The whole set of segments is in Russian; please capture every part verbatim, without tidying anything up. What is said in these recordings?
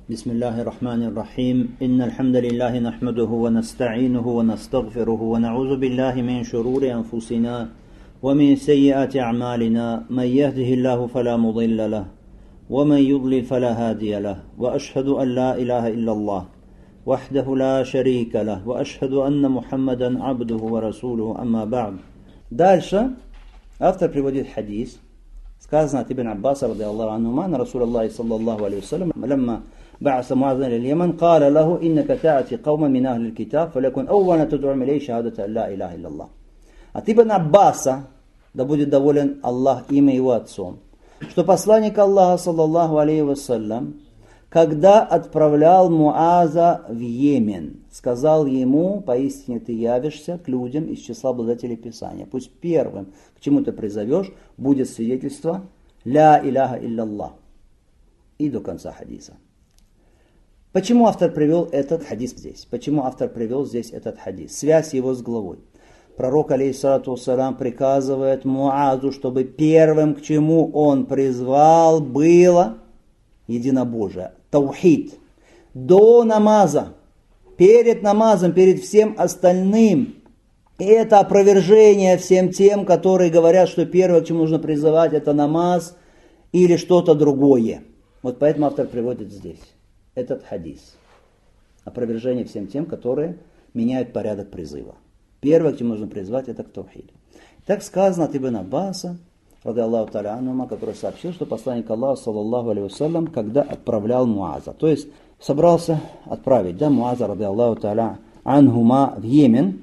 بسم الله الرحمن الرحيم إن الحمد لله نحمده ونستعينه ونستغفره ونعوذ بالله من شرور أنفسنا ومن سيئات أعمالنا من يهده الله فلا مضل له ومن يضلل فلا هادي له وأشهد أن لا إله إلا الله وحده لا شريك له وأشهد أن محمدا عبده ورسوله أما بعد. Дальше автор приводит хадис. Сказано от Ибн Аббаса رضي الله عنهما أن رسول الله صلى الله عليه وسلم لما بعث معاذ إلى اليمن قال له إنك تأتي قوما من أهل الكتاب فليكن أول ما تدعوهم إليه شهادة أن لا إله إلا الله. От Ибн Аббаса, да будет доволен Аллах им и его отцом, что посланник Аллаха саллаллаху алейхи вассалям, когда отправлял Муаза в Йемен, сказал ему: поистине ты явишься к людям из числа обладателей Писания. Пусть первым, к чему ты призовешь, будет свидетельство «Ля иляха илля-Аллах». И до конца хадиса. Почему автор привел этот хадис здесь? Почему автор привел здесь этот хадис? Связь его с главой. Пророк, алейхиссалату вассалям, приказывает Муазу, чтобы первым, к чему он призвал, было единобожие, таухид. До намаза, перед намазом, перед всем остальным. И это опровержение всем тем, которые говорят, что первое, к чему нужно призывать, это намаз или что-то другое. Вот поэтому автор приводит здесь этот хадис. Опровержение всем тем, которые меняют порядок призыва. Первое, к чему нужно призвать, это к таухиду. Так сказано от Ибн Аббаса, ради Аллаху та'аля анхума, который сообщил, что посланник Аллаха, саллаллаху алейхи вассалям, когда отправлял Муаза, то есть собрался отправить, да, Муаза, ради Аллаху та'аля анхума, в Йемен,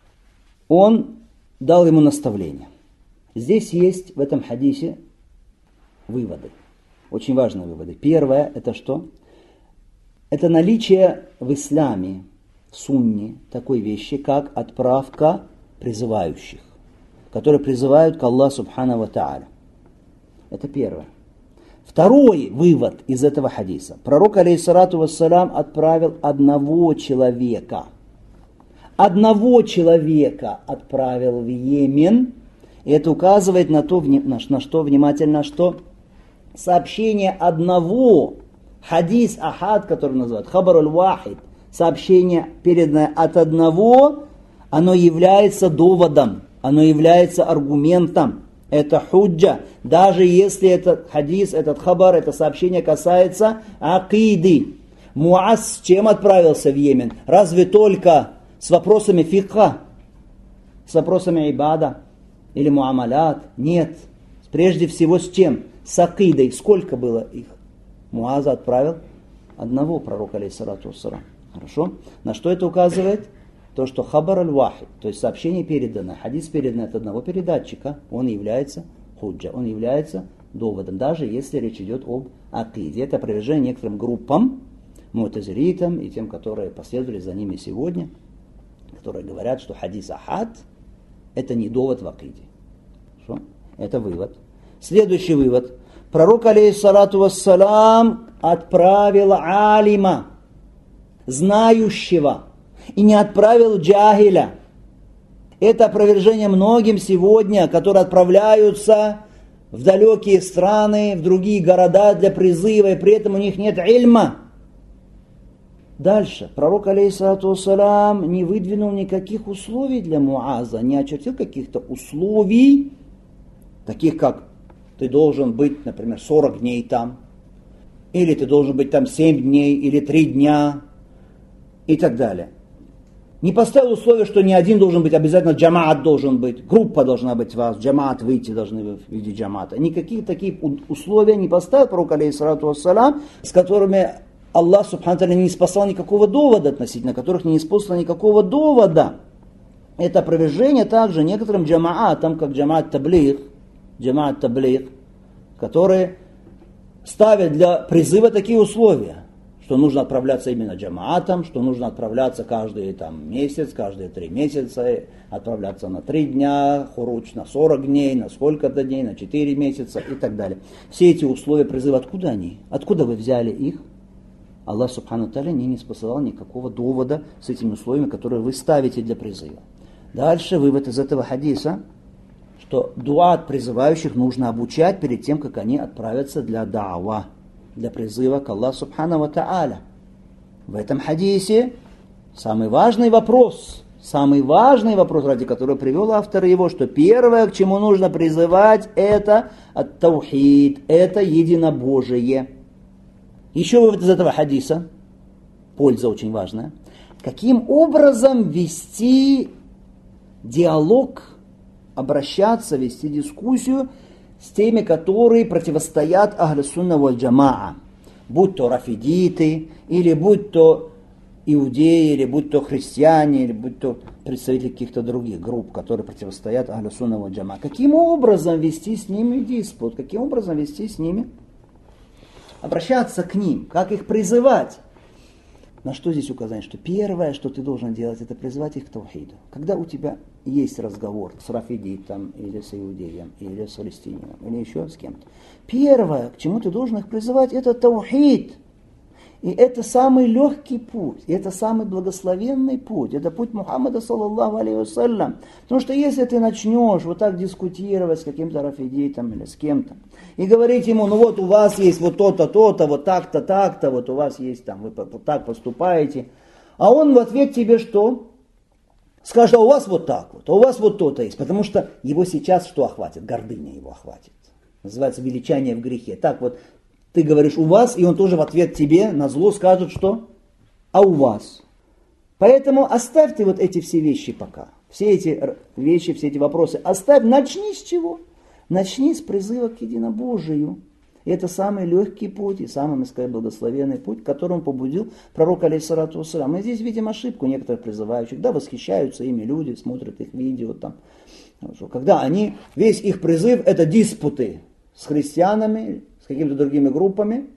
он дал ему наставление. Здесь есть в этом хадисе выводы, очень важные выводы. Первое, это что? Это наличие в исламе, в сунне, такой вещи, как отправка призывающих, которые призывают к Аллаху субхану ва тааля. Это первое. Второй вывод из этого хадиса. Пророк, алейхиссалату вассалям, отправил одного человека. Одного человека отправил в Йемен. И это указывает на то, на что внимательно, что сообщение одного, хадис ахад, который называют хабар аль-вахид, сообщение, переданное от одного, оно является доводом, оно является аргументом. Это худжа. Даже если этот хадис, этот хабар, это сообщение касается акиды. Муаз с чем отправился в Йемен? Разве только с вопросами фикха? С вопросами ибада? Или муамалят? Нет. Прежде всего с чем? С акидой. Сколько было их? Муаза отправил одного пророка, алейхиссалату вассалям. Хорошо? На что это указывает? То, что хабар аль-вахид, то есть сообщение переданное, хадис переданный от одного передатчика, он является худжа, он является доводом, даже если речь идет об акиде. Это опровержение некоторым группам, му'тазилитам и тем, которые последовали за ними сегодня, которые говорят, что хадис ахад это не довод в акиде. Хорошо? Это вывод. Следующий вывод. Пророк, алейхиссалату вассалям, отправил алима, знающего, и не отправил джахиля. Это опровержение многим сегодня, которые отправляются в далекие страны, в другие города для призыва, и при этом у них нет ильма. Дальше. Пророк, алейхиссалату вассалям, не выдвинул никаких условий для Муаза, не очертил каких-то условий, таких как ты должен быть, например, сорок дней там, или ты должен быть там семь дней, или три дня, и так далее. Не поставил условия, что не один должен быть, обязательно джамаат должен быть, группа должна быть у вас, джамаат выйти должны в виде джамаата. Никаких таких условий не поставил пророк, алейхиссалату вассалям, с которыми Аллах субхану тааля не спасал никакого довода относительно которых не использовал никакого довода. Это опровержение также некоторым джамаатам, как джамаат таблиг, джамаат таблиг, которые ставят для призыва такие условия, что нужно отправляться именно джамаатом, что нужно отправляться каждый там, месяц, каждые три месяца, отправляться на три дня, хуруч на сорок дней, на сколько-то дней, на четыре месяца и так далее. Все эти условия призыва, откуда они? Откуда вы взяли их? Аллах субхану тааля не, не спасал никакого довода с этими условиями, которые вы ставите для призыва. Дальше вывод из этого хадиса, что дуа от призывающих нужно обучать перед тем, как они отправятся для да'ва. для призыва к Аллаху Субхану ва Тааля. В этом хадисе самый важный вопрос, самый важный вопрос, ради которого привел автор его, что первое, к чему нужно призывать, это ат-таухид, это единобожие. Еще вывод из этого хадиса, польза очень важная, каким образом вести диалог, обращаться, вести дискуссию с теми, которые противостоят Ахлю Сунна валь Джамаа, будь то рафидиты, или будь то иудеи, или будь то христиане, или будь то представители каких-то других групп, которые противостоят Ахлю Сунна валь Джамаа. Каким образом вести с ними диспут, каким образом вести с ними, обращаться к ним, как их призывать? На что здесь указание? Что первое, что ты должен делать, это призывать их к таухиду. Когда у тебя есть разговор с рафидитом, или с иудеем, или с палестинином, или еще с кем-то, первое, к чему ты должен их призывать, это таухид. И это самый легкий путь, и это самый благословенный путь, это путь Мухаммада, саллаллаху алейхи вассалям. Потому что если ты начнешь вот так дискутировать с каким-то рафидитом или с кем-то, и говорить ему, ну вот у вас есть вот то-то, то-то, вот так-то, так-то, вот у вас есть там, вы вот так поступаете, а он в ответ тебе что? Скажет, а у вас вот так вот, а у вас вот то-то есть, потому что его сейчас что охватит? Гордыня его охватит. Называется величание в грехе. Так вот, ты говоришь у вас, и он тоже в ответ тебе на зло скажет, что а у вас. Поэтому оставь ты вот эти все вещи пока. Все эти вещи, все эти вопросы оставь. Начни с чего? Начни с призыва к единобожию. И это самый легкий путь и самый, мы сказали, благословенный путь, к которому побудил пророк алейхиссалату вассалям. Мы здесь видим ошибку некоторых призывающих. Да, восхищаются ими люди, смотрят их видео там. Когда они, весь их призыв это диспуты с христианами, с какими-то другими группами,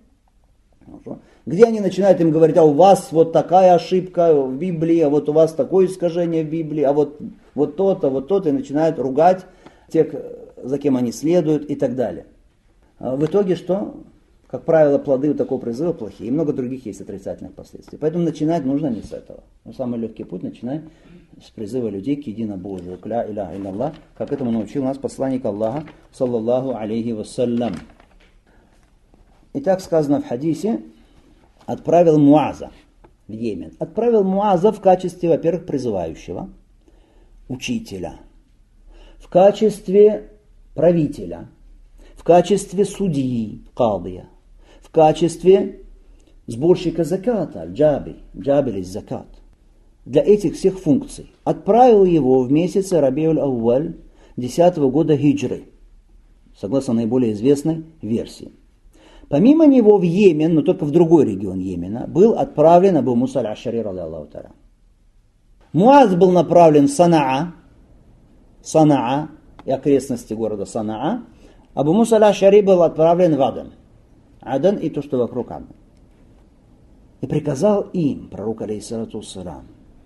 где они начинают им говорить, а у вас вот такая ошибка в Библии, а вот у вас такое искажение в Библии, а вот, вот то-то, вот то-то, и начинают ругать тех, за кем они следуют и так далее. А в итоге что? Как правило, плоды у такого призыва плохие, и много других есть отрицательных последствий. Поэтому начинать нужно не с этого. Но самый легкий путь начинать с призыва людей к единобожию, к ля иляха илlallah, как этому научил нас посланник Аллаха, саллаллаху алейхи вассалям. Итак, сказано в хадисе, отправил Муаза в Йемен. Отправил Муаза в качестве, во-первых, призывающего, учителя, в качестве правителя, в качестве судьи, кадия, в качестве сборщика заката, джаби, джабель из закат. Для этих всех функций отправил его в месяц Рабиуль Ауаль десятого года хиджры, согласно наиболее известной версии. Помимо него в Йемен, но только в другой регион Йемена, был отправлен Абу Муса аль-Аш'ари, радиаллаху та'аля. Муаз был направлен в Санаа, Санаа и окрестности города Санаа. Абу Муса аль-Аш'ари был отправлен в Адан. Адан и то, что вокруг Адана. И приказал им, пророк алейхиссалату вассалям,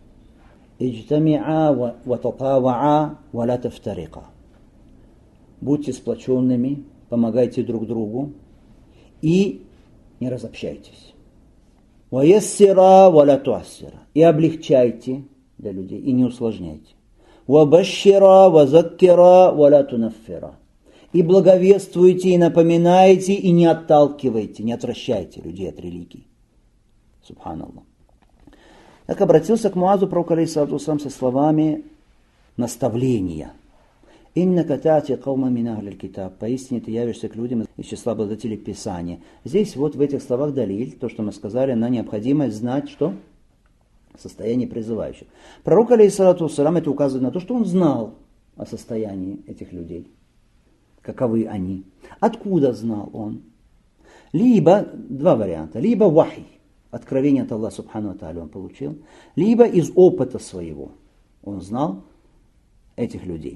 «Иджтами'a ва татава'a ва ла тафтариqa». Будьте сплоченными, помогайте друг другу и не разобщайтесь. «Ва яссира ва ла туассира». И облегчайте для людей, и не усложняйте. «Ва башшира ва заккира ва ла тунаффира». И благовествуйте, и напоминайте, и не отталкивайте, не отвращайте людей от религии. Субханаллах. Так обратился к Муазу пророк алейхиссалату вассалям со словами наставления. «Иннака та'ти каума мин ахлил китаб». Поистине ты явишься к людям из числа обладателей Писания. Здесь вот в этих словах далиль, то, что мы сказали, на необходимость знать, что состояние призывающих. Пророк алейхиссалату вассалям это указывает на то, что он знал о состоянии этих людей. Каковы они? Откуда знал он? Либо, два варианта, либо вахи, откровение от Аллаха субхану ва тааля он получил, либо из опыта своего он знал этих людей.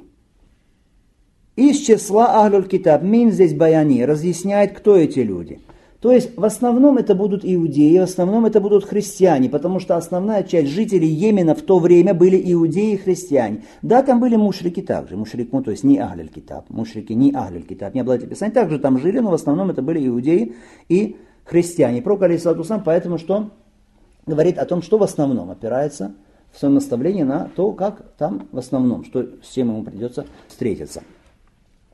Из числа Ахлюль Китаб, мин здесь баяни, разъясняет, кто эти люди. То есть в основном это будут иудеи, в основном это будут христиане, потому что основная часть жителей Йемена в то время были иудеи и христиане. Да, там были мушрики также, мушрикун, то есть не Ахлюль Китаб, мушрики не Ахлюль Китаб, не обладатели Писания, также там жили, но в основном это были иудеи и христиане. Пророк алейхиссалату вассалям поэтому что говорит о том, что в основном опирается в своем наставлении на то, как там в основном, что с чем ему придется встретиться.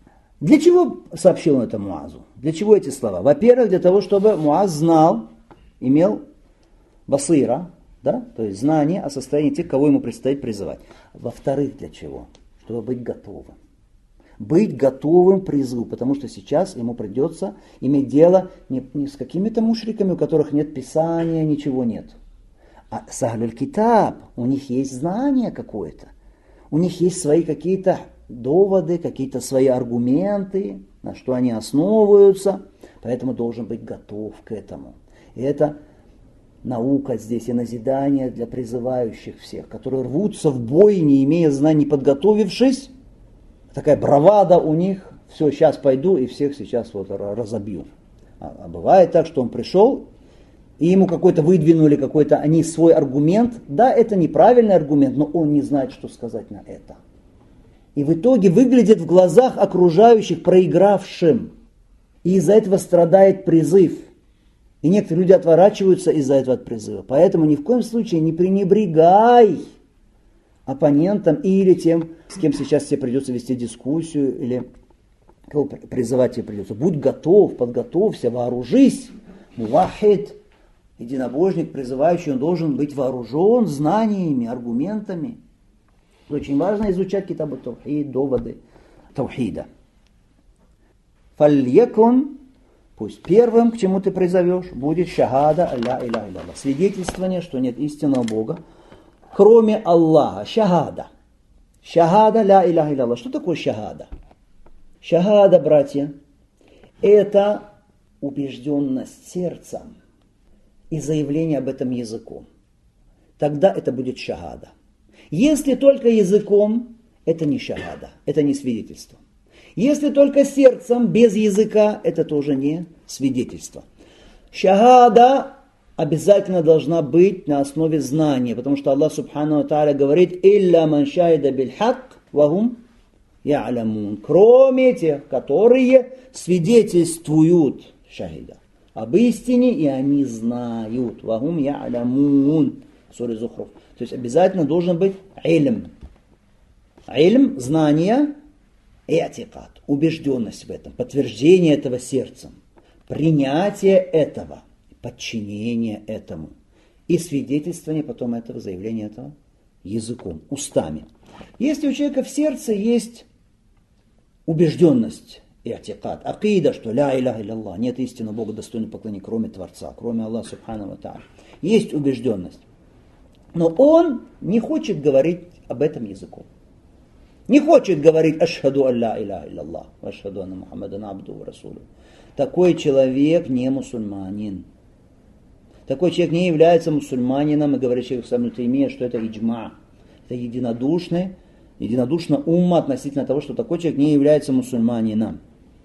Для чего сообщил он это Муазу? Для чего эти слова? Во-первых, для того, чтобы Муаз знал, имел басира, да? То есть знание о состоянии тех, кого ему предстоит призывать. Во-вторых, для чего? Чтобы быть готовым. Быть готовым к призыву, потому что сейчас ему придется иметь дело не, не с какими-то мушриками, у которых нет писания, ничего нет. А с Ахлюль Китаб, у них есть знание какое-то, у них есть свои какие-то доводы, какие-то свои аргументы, на что они основываются, поэтому должен быть готов к этому. И это наука здесь и назидание для призывающих всех, которые рвутся в бой, не имея знаний, подготовившись. Такая бравада у них, все, сейчас пойду и всех сейчас вот разобью. А, а бывает так, что он пришел, и ему какой-то выдвинули, какой-то они свой аргумент. Да, это неправильный аргумент, но он не знает, что сказать на это. И в итоге выглядит в глазах окружающих проигравшим. И из-за этого страдает призыв. И некоторые люди отворачиваются из-за этого от призыва. Поэтому ни в коем случае не пренебрегай оппонентам или тем, с кем сейчас тебе придется вести дискуссию, или кого призывать тебе придется. Будь готов, подготовься, вооружись. Мувахид, единобожник, призывающий, он должен быть вооружен знаниями, аргументами. Очень важно изучать китаб ат-таухид, доводы таухида. Фальякун, пусть первым, к чему ты призовешь, будет шахада ля иляха илlallah. Свидетельствование, что нет истинного Бога, кроме Аллаха. Шахада. Шахада ля иляха илlallah. Что такое шахада? Шахада, братья, это убежденность сердцем и заявление об этом языком. Тогда это будет шахада. Если только языком, это не шахада, это не свидетельство. Если только сердцем, без языка, это тоже не свидетельство. Шахада обязательно должна быть на основе знания, потому что Аллах Субхану ва Тааля говорит: «Илля ман шахида биль хак, вахум я'лямун». Кроме тех, которые свидетельствуют шахида об истине, и они знают. Вахум я'лямун. Сура Зухруф. То есть обязательно должен быть илм. Илм, знание, и атикад, убежденность в этом, подтверждение этого сердцем, принятие этого, подчинение этому и свидетельствование потом этого, заявление этого языком, устами. Если у человека в сердце есть убежденность и атикад, акида, что ля иляха илlallah, нет истинного Бога достойного поклонения, кроме Творца, кроме Аллаха Субхану ва Тааля, есть убежденность. Но он не хочет говорить об этом языком. Не хочет говорить «Ашхаду алла иляха илlallah, ашхаду анна Мухаммадан абду ва расулу». Такой человек не мусульманин. Такой человек не является мусульманином, и говорит шейх Ислам ибн Таймия, что это иджма. Это единодушный, единодушно умма относительно того, что такой человек не является мусульманином.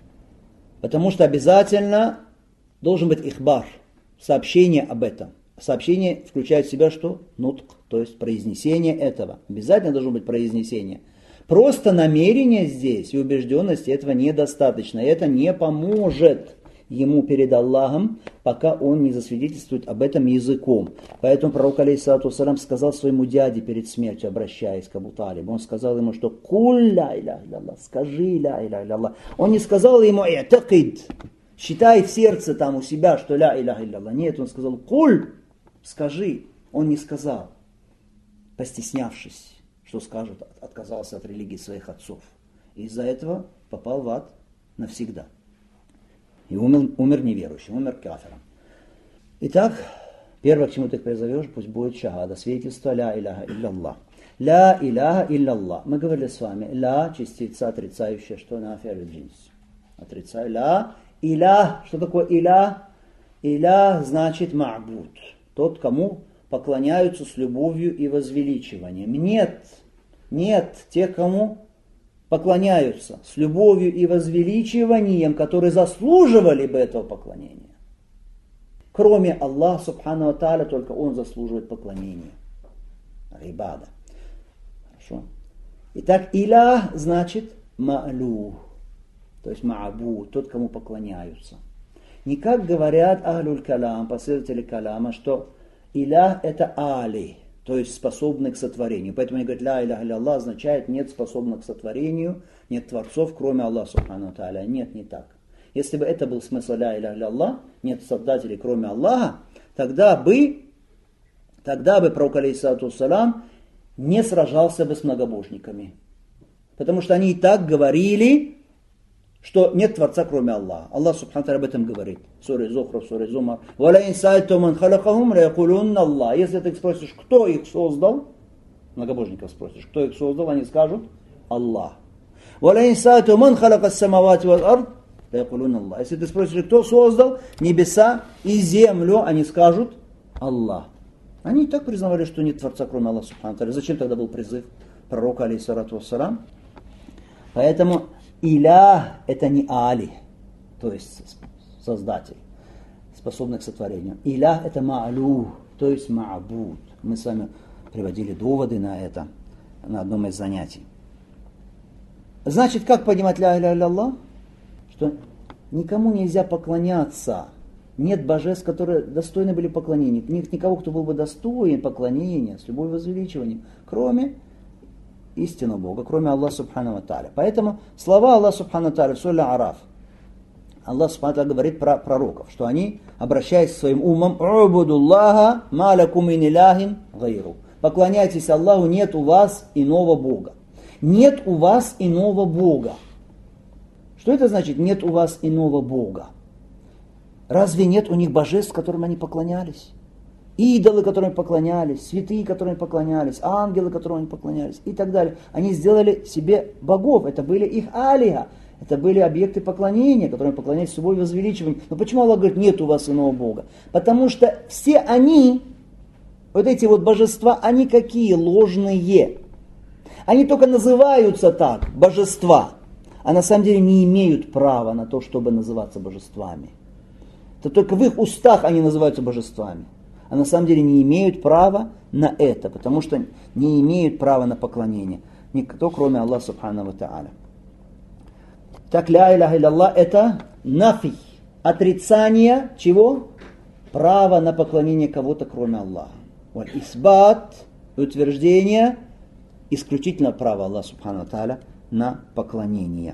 Потому что обязательно должен быть ихбар, сообщение об этом. Сообщение включает в себя что? Нутк, то есть произнесение этого. Обязательно должно быть произнесение. Просто намерение здесь и убежденность этого недостаточно. Это не поможет ему перед Аллахом, пока он не засвидетельствует об этом языком. Поэтому пророк алейхиссалату вассалям сказал своему дяде перед смертью, обращаясь к Абу Талибу, он сказал ему, что «Куль ля иляха илlallah», скажи ля иляха илlallah. Он не сказал ему «И'такид», считай в сердце там у себя, что ля иляха илlallah. Нет, он сказал «Куль», скажи. Он не сказал, постеснявшись, что скажут, отказался от религии своих отцов. И из-за этого попал в ад навсегда. И умер, умер неверующим, умер кафиром. Итак, первое, к чему ты их призовешь, пусть будет шахада, свидетельство ля иляха илlallah. Ля иляха илlallah. Мы говорили с вами, ля, частица отрицающая, что на афиаль джинс. Отрицаю. Ля, илях. Что такое илях? Илях значит ма'буд. Тот, кому поклоняются с любовью и возвеличиванием. Нет, нет тех, кому поклоняются с любовью и возвеличиванием, которые заслуживали бы этого поклонения. Кроме Аллаха Субхану ва Тааля, только Он заслуживает поклонения. Рибада. Хорошо. Итак, илях значит ма'лух, то есть ма'буд, тот, кому поклоняются. Не как говорят ахлюль калам, последователи каляма, что илях это али, то есть способны к сотворению. Поэтому они говорят, ля иляха илля означает нет способных к сотворению, нет творцов, кроме Аллаха субхану тааля. Нет, не так. Если бы это был смысл ля иляха илля, нет создателей, кроме Аллаха, тогда бы, тогда бы пророк алейхиссалату вассалам не сражался бы с многобожниками. Потому что они и так говорили, что нет Творца, кроме Аллаха. Аллах субхану тааля об этом говорит. Сура Зухруф, сура Зумар. Если ты их спросишь, кто их создал, многобожников спросишь, кто их создал, они скажут Аллах. Если ты спросишь, кто создал небеса и землю, они скажут Аллах. Они и так признавали, что нет Творца, кроме Аллаха субхану тааля. Зачем тогда был призыв пророка алейхиссалату вассалам? Поэтому Илях это не Али, то есть создатель, способный к сотворению. Илях это Ма'лух, то есть Ма'буд. Мы с вами приводили доводы на это на одном из занятий. Значит, как понимать ля иляха илля? Что никому нельзя поклоняться. Нет божеств, которые достойны были поклонения. Нет никого, кто был бы достоин поклонения с любой возвеличиванием, кроме истинного Бога, кроме Аллаха субхану тааля. Поэтому слова Аллаха субхану тааля в суре Араф. Аллах субхану тааля говорит про пророков, что они, обращаясь к своим умам, «Убудуллаха ма лакум мин иляхин гайру». Поклоняйтесь Аллаху, нет у вас иного Бога. Нет у вас иного Бога. Что это значит, нет у вас иного Бога? Разве нет у них божеств, которым они поклонялись? Идолы, которым поклонялись, святые, которым поклонялись, ангелы, которым они поклонялись и так далее. Они сделали себе богов, это были их алиха, это были объекты поклонения, которым поклонялись с любой возвеличиванием. Но почему Аллах говорит, нет у вас иного Бога? Потому что все они, вот эти вот божества, они какие? Ложные. Они только называются так, божества, а на самом деле не имеют права на то, чтобы называться божествами. Это только в их устах они называются божествами. А на самом деле не имеют права на это, потому что не имеют права на поклонение. Никто, кроме Аллаха субхану тааля. Так, ля иляха илля это нафи, отрицание чего? Право на поклонение кого-то, кроме Аллаха. Валь исбат, утверждение исключительно права Аллаха субхану тааля на поклонение.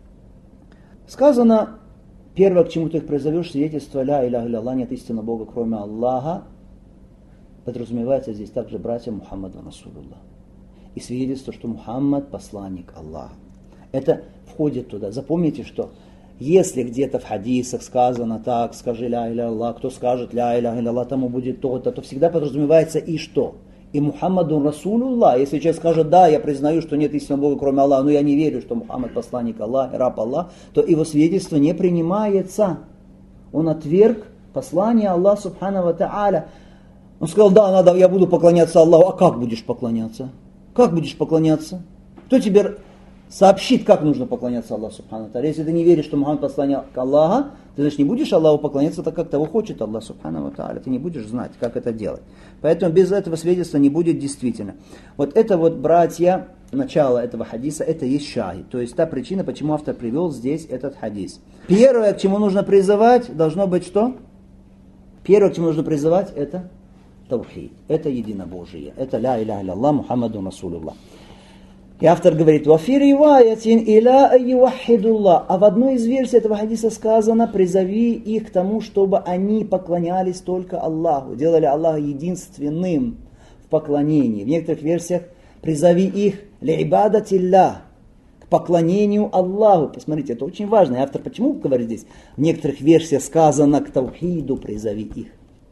Сказано, первое, к чему ты их призовешь, свидетельство ля иляха илля нет истинного Бога, кроме Аллаха, подразумевается здесь также братья Мухаммаду Расулуллах. И свидетельство, что Мухаммад посланник Аллаха. Это входит туда. Запомните, что если где-то в хадисах сказано так, скажи ля иляха илля, кто скажет ля иляха илля, тому будет то-то, то всегда подразумевается и что? И Мухаммаду Расулуллах. Если человек скажет, да, я признаю, что нет истинного Бога, кроме Аллаха, но я не верю, что Мухаммад посланник Аллаха, раб Аллаха, то его свидетельство не принимается. Он отверг послание Аллаха субхану тааля. Он сказал, да, надо, я буду поклоняться Аллаху. А как будешь поклоняться? Как будешь поклоняться? Кто тебе сообщит, как нужно поклоняться Аллаху субхану тааля? Если ты не веришь, что Мухаммад посланник Аллаха, ты значит не будешь Аллаху поклоняться так, как того хочет Аллах субхану тааля. Ты не будешь знать, как это делать. Поэтому без этого свидетельства не будет действительно. Вот это вот, братья, начало этого хадиса, это есть шахид. То есть та причина, почему автор привел здесь этот хадис. Первое, к чему нужно призывать, должно быть что? Первое, к чему нужно призывать, это таухид. Это единобожие. Это ля иляха илля Мухаммаду Расулуллах. И автор говорит, «Вафи риваятин иля ювахидуллах». А в одной из версий этого хадиса сказано, призови их к тому, чтобы они поклонялись только Аллаху, делали Аллаха единственным в поклонении. В некоторых версиях призови их ли'ибадатилля, к поклонению Аллаху. Посмотрите, это очень важно. И автор почему говорит здесь? В некоторых версиях сказано, к таухиду призови их.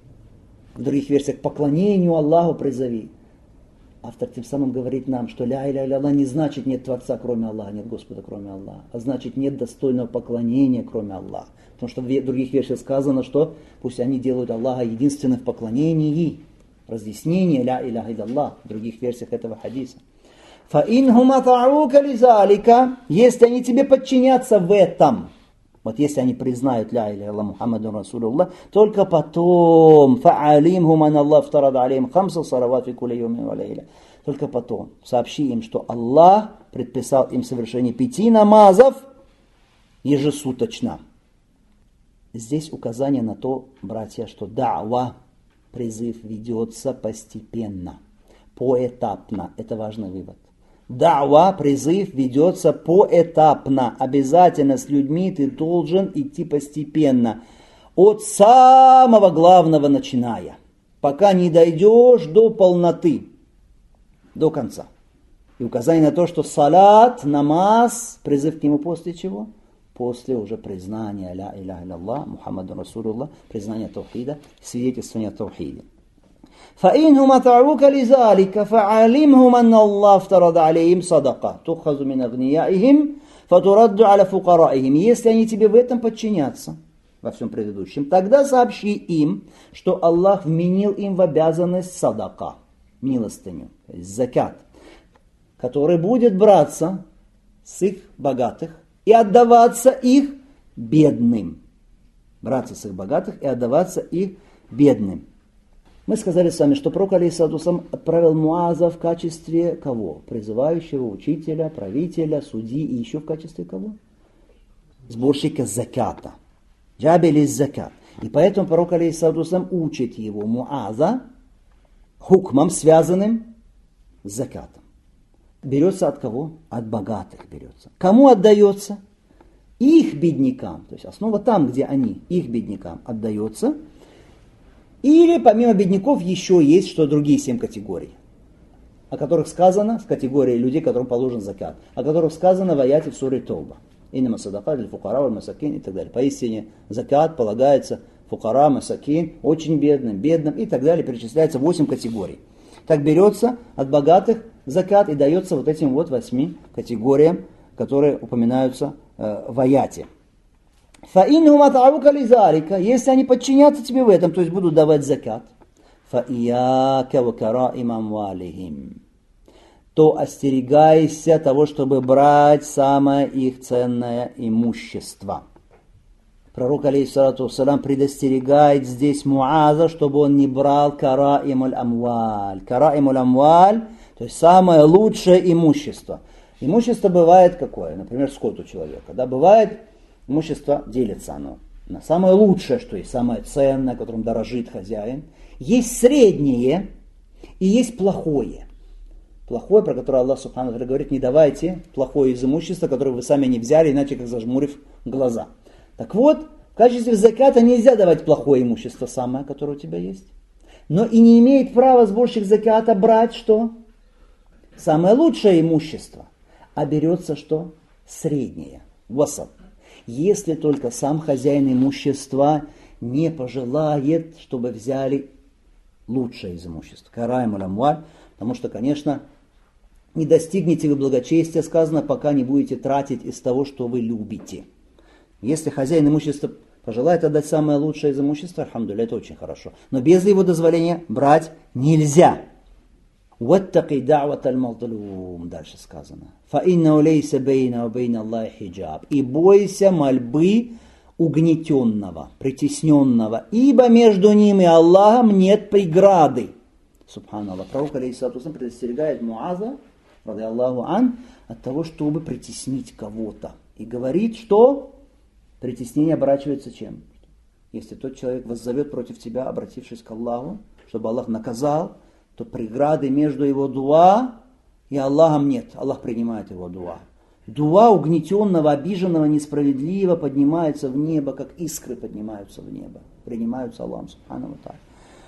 В других версиях к поклонению Аллаху призови. Автор тем самым говорит нам, что ля иляха илля не значит нет Творца, кроме Аллаха, нет Господа, кроме Аллаха, а значит нет достойного поклонения, кроме Аллаха. Потому что в других версиях сказано, что пусть они делают Аллаха единственным в поклонении. Разъяснение ля иляха илля в других версиях этого хадиса. فَإِنْهُمْ أَطَعُوكَ لِذَلِكَ, если они тебе подчинятся в этом, вот если они признают ля иляха илля Мухаммаду Расулуллах, только потом فَعَلِمْهُمْ أَنَ اللَّهَ افترض عليهم خمس صلوات في كل يوم وليلة. Только потом сообщи им, что Аллах предписал им совершение пяти намазов ежесуточно. Здесь указание на то, братья, что да'ва, призыв ведется постепенно. поэтапно. Это важный вывод. Дa'ва, призыв, ведется поэтапно. Обязательно с людьми ты должен идти постепенно. От самого главного начиная. Пока не дойдешь до полноты. До конца. И указание на то, что салат, намаз, призыв к нему после чего? После уже признания ля иляха илlallah, Мухаммаду Расулуллах, признания таухида, свидетельствования о таухиде. فإنهم أطاعوك لذلك فعلمهم أن الله افترض عليهم صدقة تؤخذ من أغنيائهم فترد على فقرائهم. Если они тебе в этом подчинятся, во всем предыдущем, тогда сообщи им, что Аллах вменил им в обязанность садака, милостыню, то есть закят, который будет браться с их богатых и отдаваться их бедным. Браться с их богатых и отдаваться их бедным. Мы сказали с вами, что пророк алейхиссалату вассалам отправил Муаза в качестве кого? Призывающего, учителя, правителя, судьи и еще в качестве кого? Сборщика заката. Джабель из закат. И поэтому пророк алейхиссалату вассалам учит его, Муаза, хукмом, связанным с закатом. Берется от кого? От богатых берется. Кому отдается? Их беднякам. То есть основа там, где они, их беднякам отдается. Или помимо бедняков еще есть что другие семь категорий, о которых сказано, с категорией людей, которым положен закат, о которых сказано в аяте в суре Тауба. Иннама садакат лиль фукара валь масакин и так далее. Поистине закат полагается фукара, масакин, очень бедным, бедным и так далее. Перечисляется восемь категорий. Так берется от богатых закат и дается вот этим вот восьми категориям, которые упоминаются э, в аяте. فَإِنْهُمْ أَطَعُوكَ لِذَلِكَ. Если они подчинятся тебе в этом, то есть будут давать закат, فَإِيَّاكَ وَكَرَائِمَ أَمْوَالِهِمْ. То остерегайся того, чтобы брать самое их ценное имущество. Пророк алейхиссалату вассалам предостерегает здесь Муаза, чтобы он не брал караимуль амваль. Караимуль амваль, то есть самое лучшее имущество. Имущество бывает какое? Например, скот у человека. Да, бывает имущество, делится оно на самое лучшее, что есть, самое ценное, которым дорожит хозяин. Есть среднее и есть плохое. Плохое, про которое Аллах Субхану ва Тааля говорит, не давайте плохое из имущества, которое вы сами не взяли, иначе как зажмурив глаза. Так вот, в качестве заката нельзя давать плохое имущество самое, которое у тебя есть. Но и не имеет права сборщик заката брать что? Самое лучшее имущество. А берется что? Среднее. Васат. Если только сам хозяин имущества не пожелает, чтобы взяли лучшее из имущества. Караимуль амваль. Потому что, конечно, не достигнете вы благочестия, сказано, пока не будете тратить из того, что вы любите. Если хозяин имущества пожелает отдать самое лучшее из имущества, альхамдулилля, это очень хорошо. Но без его дозволения брать нельзя. وَاتَّقِ دَعْوَةَ الْمَظْلُومِ. Дальше сказано. فَإِنَّهُ لَيْسَ بَيْنَهُ وَبَيْنَ اللَّهِ حِجَابٌ. И бойся мольбы угнетенного, притесненного, ибо между ним и Аллахом нет преграды. Субханаллах. Пророк алейхиссалату вассалам предостерегает Муаза, ради Аллаху ан, от того, чтобы притеснить кого-то. И говорит, что притеснение оборачивается чем? Если тот человек воззовет против тебя, обратившись к Аллаху, чтобы Аллах наказал, то преграды между его дуа и Аллахом нет. Аллах принимает его дуа. Дуа угнетенного, обиженного, несправедливо поднимается в небо, как искры поднимаются в небо. Принимаются Аллахом Субхану ва Тааля.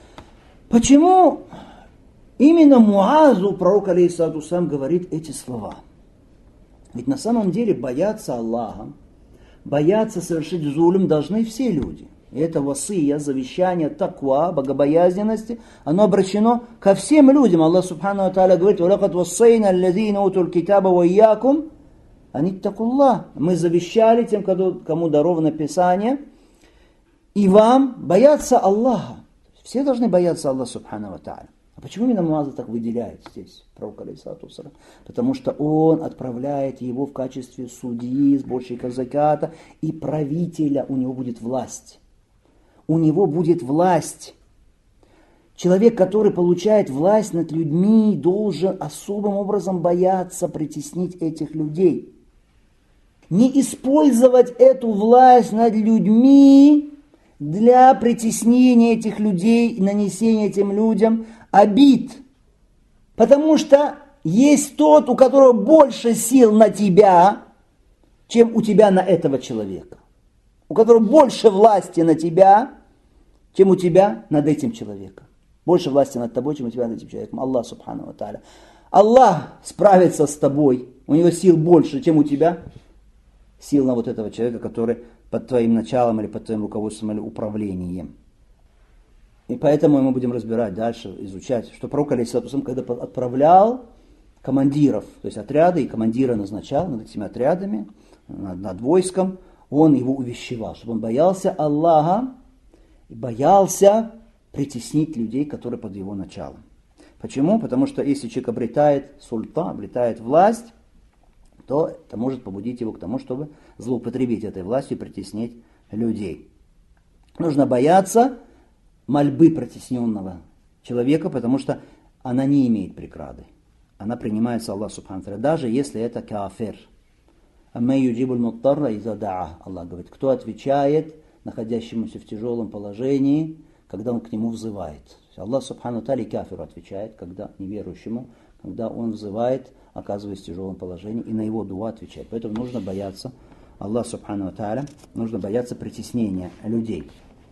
Почему именно Муазу пророк алейхиссалату вассалам говорит эти слова? Ведь на самом деле бояться Аллаха, бояться совершить зулм должны все люди. И это васия, завещание, таква, богобоязненности, оно обращено ко всем людям. Аллах Субхану ва Тааля говорит: «Валакад вассайна аллазина утул китаба ва иякум ан иттакуллах». Мы завещали тем, кому даровано Писание, и вам бояться Аллаха. Все должны бояться Аллаха Субхану ва Тааля. А почему именно Муаза так выделяет здесь, пророк алейхиссалату вассалам? Потому что он отправляет его в качестве судьи, сборщика заката и правителя, у него будет власть. У него будет власть. Человек, который получает власть над людьми, должен особым образом бояться притеснить этих людей. Не использовать эту власть над людьми для притеснения этих людей и нанесения этим людям обид. Потому что есть тот, у которого больше сил на тебя, чем у тебя на этого человека. У которого больше власти на тебя, чем у тебя над этим человеком. Больше власти над тобой, чем у тебя над этим человеком. Аллах субхану ва тааля. Аллах справится с тобой. У него сил больше, чем у тебя сил на вот этого человека, который под твоим началом или под твоим руководством или управлением. И поэтому мы будем разбирать дальше, изучать, что пророк, алейхиссалату, когда отправлял командиров, то есть отряды, и командира назначал над этими отрядами, над, над войском, он его увещевал, чтобы он боялся Аллаха и боялся притеснить людей, которые под его началом. Почему? Потому что если человек обретает сульта, обретает власть, то это может побудить его к тому, чтобы злоупотребить этой властью и притеснить людей. Нужно бояться мольбы протесненного человека, потому что она не имеет преграды. Она принимается Аллаху субхану ва тааля, даже если это кафир. Амма юджибуль муттарра иза даа. Аллах говорит, кто отвечает находящемуся в тяжелом положении, когда он к нему взывает. Аллах субхану ва тааля и кафиру отвечает, когда неверующему, когда он взывает, оказываясь в тяжелом положении, и на его дуа отвечает. Поэтому нужно бояться Аллаха субхану ва тааля, нужно бояться притеснения людей.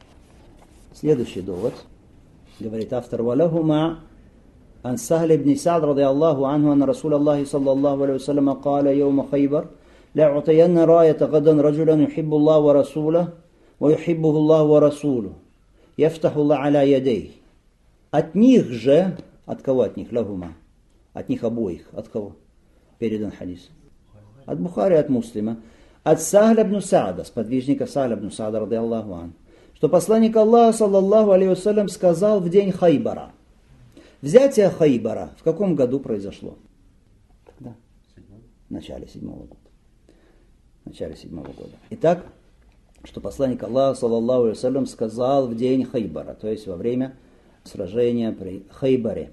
Следующий довод, говорит автор, «Валахума ан Сахля ибн Саад, ради Аллаху анху, анна Расул Аллахи саллаллаху алейхи ва саллям, каля йома Хайбар, ла'утаянна раята гадан раджулян юхиббу Аллаху ва Расула, ва юхиббуху Аллаху ва Расулу, яфтаху Аллах аля ядей». От них же, от кого от них, лахума? От них обоих, от кого? Передан хадис. От Бухари, от Муслима. От Сахля ибн Саада, сподвижника Сахля ибн Саада, ради Аллаху анху, что посланник Аллаха, саллаллаху алейхи вассалям, сказал в день Хайбара. Взятие Хайбара в каком году произошло? Когда? В начале седьмого года. В начале седьмого года. Итак, что посланник Аллаха, саллаллаху алейхи вассалям, сказал в день Хайбара, то есть во время сражения при Хайбаре.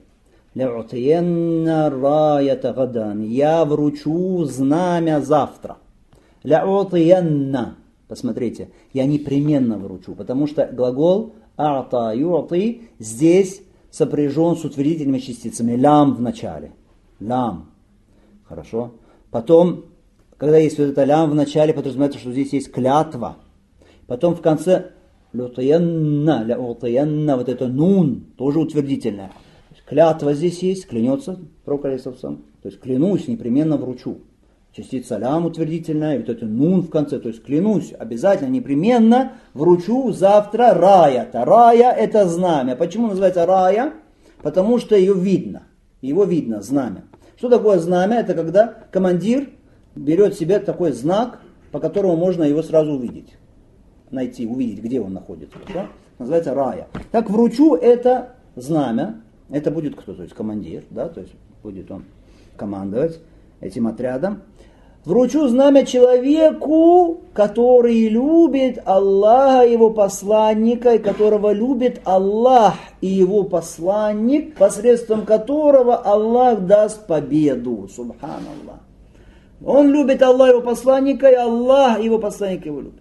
«Ля'утиенна раята гадан». Я вручу знамя завтра. «Ля'утиенна». Посмотрите, я непременно вручу, потому что глагол «а'та ю'ти» здесь сопряжен с утвердительными частицами. «Лям» в начале. «Лям». Хорошо. Потом, когда есть вот это «лям» в начале, подразумевается, что здесь есть клятва. Потом в конце «лютиенна», «ля'утиенна», вот это «нун», тоже утвердительное. Клятва здесь есть, клянется пророк, алейхиссалату вассалам. То есть клянусь, непременно вручу. Частица лям утвердительная, и вот это нун в конце, то есть клянусь, обязательно, непременно вручу завтра рая-то. Рая это знамя. Почему называется рая? Потому что ее видно. Его видно, знамя. Что такое знамя? Это когда командир берет себе такой знак, по которому можно его сразу увидеть. Найти, увидеть, где он находится. Да? Называется рая. Так вручу это знамя. Это будет кто? То есть командир, да? То есть будет он командовать этим отрядом. Вручу знамя человеку, который любит Аллаха и его посланника, и которого любит Аллах и его посланник, посредством которого Аллах даст победу. Субханаллах. Он любит Аллаха и его посланника, и Аллах и его посланник его любит.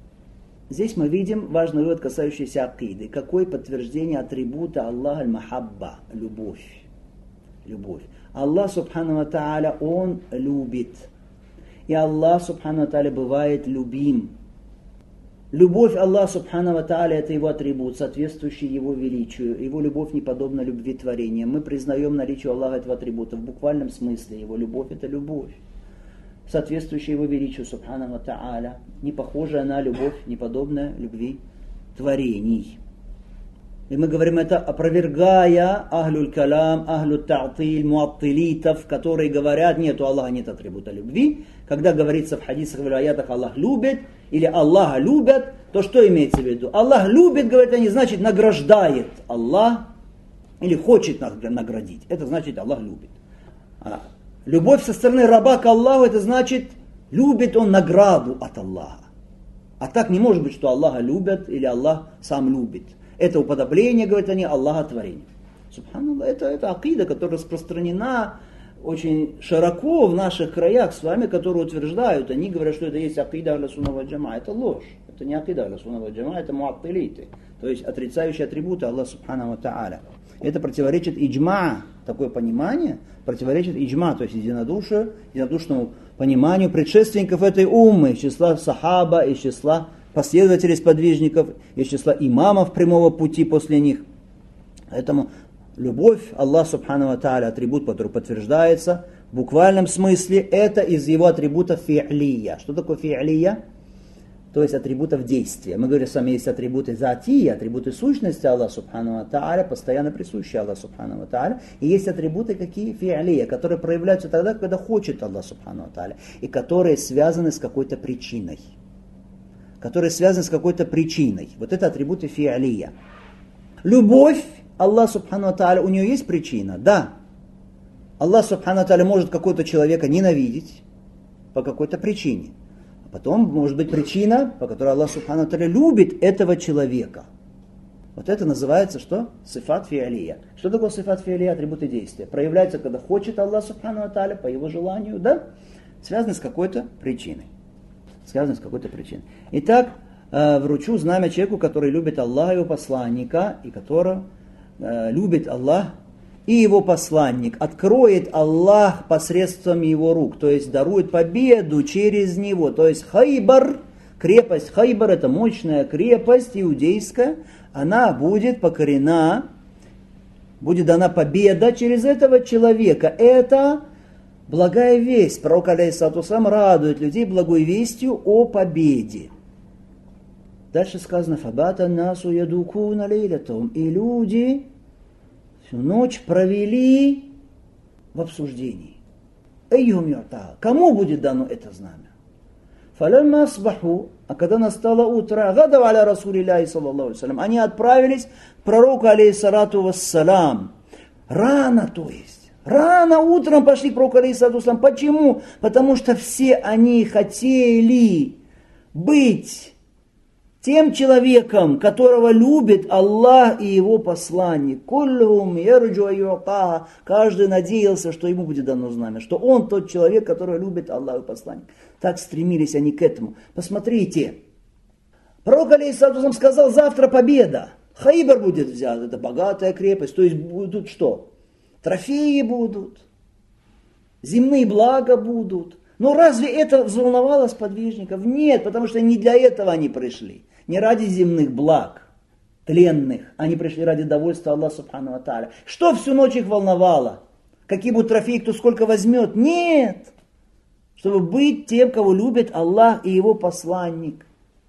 Здесь мы видим важный вывод, касающийся акиды. Какое подтверждение атрибута Аллаха аль-махабба, любовь. Любовь. Аллах, субхану ва тааля, Он любит. И Аллах, субхану ва тааля, бывает любим. Любовь Аллаха, субхану ва тааля, это Его атрибут, соответствующий Его величию. Его любовь не подобна любви творения. Мы признаем наличие Аллаха этого атрибута. В буквальном смысле Его любовь это любовь, соответствующая Его величию, субхану ва тааля, не похожая на любовь, не подобная любви творений. И мы говорим это, опровергая ахлюль калам, ахлюль та'тиль, муаттилитов, которые говорят, нет, у Аллаха нет атрибута любви. Когда говорится в хадисах, в аятах, Аллах любит, или Аллаха любят, то что имеется в виду? Аллах любит, говорят они, значит награждает Аллах, или хочет наградить. Это значит Аллах любит. А любовь со стороны раба к Аллаху, это значит, любит он награду от Аллаха. А так не может быть, что Аллаха любят, или Аллах сам любит. Это уподобление, говорят они, Аллаха творения. Субханаллах, это, это акида, которая распространена очень широко в наших краях с вами, которые утверждают, они говорят, что это есть акида ахля сунна валь джамаа. Это ложь. Это не акида ахля сунна валь джамаа, это муаттилиты. То есть отрицающие атрибуты Аллаха субхану ва тааля. Это противоречит иджма, такое понимание противоречит иджма, то есть единодушию, единодушному пониманию предшественников этой уммы, из числа сахаба, из числа последователей, сподвижников, из числа имамов прямого пути после них. Поэтому любовь, Аллах Субхану ва Тааля, атрибут, который подтверждается в буквальном смысле, это из его атрибутов фи'лия. Что такое фи'лия? То есть атрибутов действия. Мы говорим, с вами есть атрибуты затия, атрибуты сущности Аллаха Субхану ва Тааля, постоянно присущие Аллаху Субхану ва Тааля. И есть атрибуты какие? Фи'лия, которые проявляются тогда, когда хочет Аллах Субхану ва Тааля. И которые связаны с какой-то причиной. Которые связаны с какой-то причиной. Вот это атрибуты фи'лия. Любовь Аллах Субхану ва Тааля, у нее есть причина? Да. Аллах Субхану ва Тааля может какого-то человека ненавидеть по какой-то причине. А потом может быть причина, по которой Аллах Субхану ва Тааля любит этого человека. Вот это называется что? Сифат фи'лия. Что такое сифат фи'лия? Атрибуты действия. Проявляется, когда хочет Аллах Субхану ва Тааля, по его желанию, да? Связаны с какой-то причиной. Связаны с какой-то причиной. Итак, вручу знамя человеку, который любит Аллаха и его посланника, и которого любит Аллах и его посланник. Откроет Аллах посредством его рук, то есть дарует победу через него. То есть Хайбар, крепость Хайбар, это мощная крепость иудейская, она будет покорена, будет дана победа через этого человека. Это благая весть. Пророк алейхиссалату вассалям радует людей благой вестью о победе. Дальше сказано, «Фабата насу ядукуна лейлятум». И люди всю ночь провели в обсуждении. Эйюм ю'та. Кому будет дано это знамя? Фалямма асбаху. А когда настало утро, гадав аля расулилляхи саллаллаху алейхи вассалям, они отправились к пророку алейхиссалату вассалам. Рано, то есть. Рано утром пошли к пророку алейхиссалату вассалам. Почему? Потому что все они хотели быть тем человеком, которого любит Аллах и его посланник. Куллюм ярджу айюта. Каждый надеялся, что ему будет дано знамя, что он тот человек, который любит Аллах и посланник. Так стремились они к этому. Посмотрите. Пророк алейхиссалату сказал, завтра победа. Хайбар будет взят, это богатая крепость. То есть будут что? Трофеи будут. Земные блага будут. Но разве это взволновало сподвижников? Нет, потому что не для этого они пришли. Не ради земных благ, тленных. Они пришли ради довольства Аллаха Субхану ва Тааля. Что всю ночь их волновало? Какие будут трофеи, кто сколько возьмет? Нет. Чтобы быть тем, кого любит Аллах и его посланник.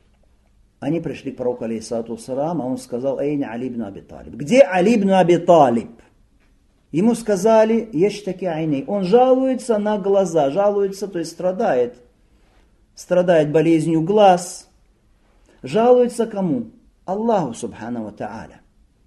Они пришли к пророку алейхиссалату вассалам, а он сказал, «Эйна Али ибн Аби Талиб». Где Али ибн Аби Талиб? Ему сказали, «Ештаки айней». Он жалуется на глаза, жалуется, то есть страдает. Страдает болезнью глаз. Жалуется кому? Аллаху Субхану ва Тааля.